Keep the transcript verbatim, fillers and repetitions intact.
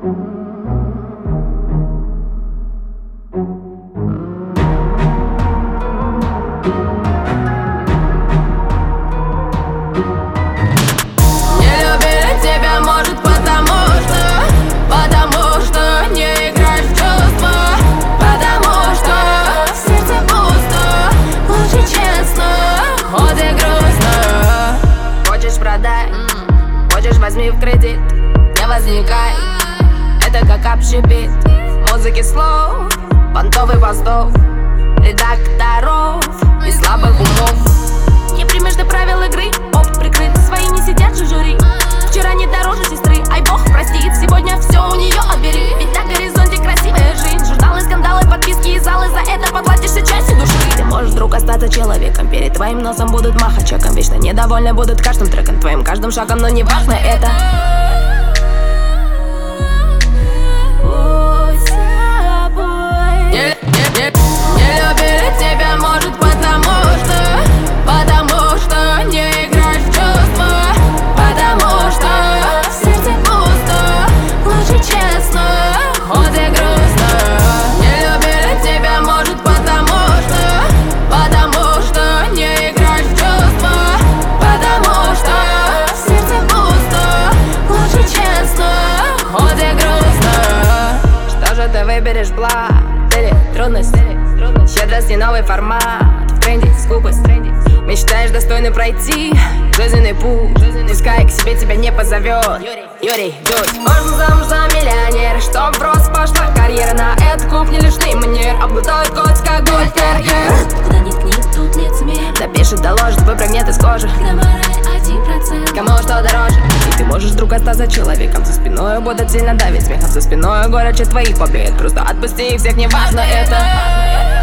Хочешь, возьми в кредит, не возникай. Это как общепит, музыки слов, понтов и постов, редакторов и слабых умов. Не примешь ты правил игры, оп, прикрыты свои, не сидят же жюри. Вчера не дороже сестры, ай бог простит, сегодня все у нее отбери. Ведь на горизонте красивая жизнь, журналы, скандалы, подписки и залы, за это поплатишься частью души. Ты можешь вдруг остаться человеком, перед твоим носом будут махать чеком, вечно недовольны будут каждым треком, твоим каждым шагом, но не важно это. Не, не, не, не любили тебя, может, потому что, потому что не играешь в чувства, потому что в сердце пусто, лучше честно, хоть и грустно. Не любили тебя, может, потому что, потому что не играешь в чувства, потому что в сердце пусто, лучше честно, хоть и грустно. Что же ты выберешь, благ? Трудность, щедрость и новый формат, в тренде скупость. Мечтаешь достойно пройти жизненный путь, пускай к себе тебя не позовет Юрий Дудь. Можно замуж за миллионера, чтоб в рост пошла карьера. На эту кухню лишний манер, обладает котик, как гольтерьер. Куда ни ткни, тут лицемер. Напишет, доложит, выпрыгнет из кожи. Когда мораль один процент. Кому что дороже? И ты можешь вдруг остаться человеком. За спиной будут сильно давить смехом, за спиной горячо твоих побед. Просто отпусти их всех, не важно это.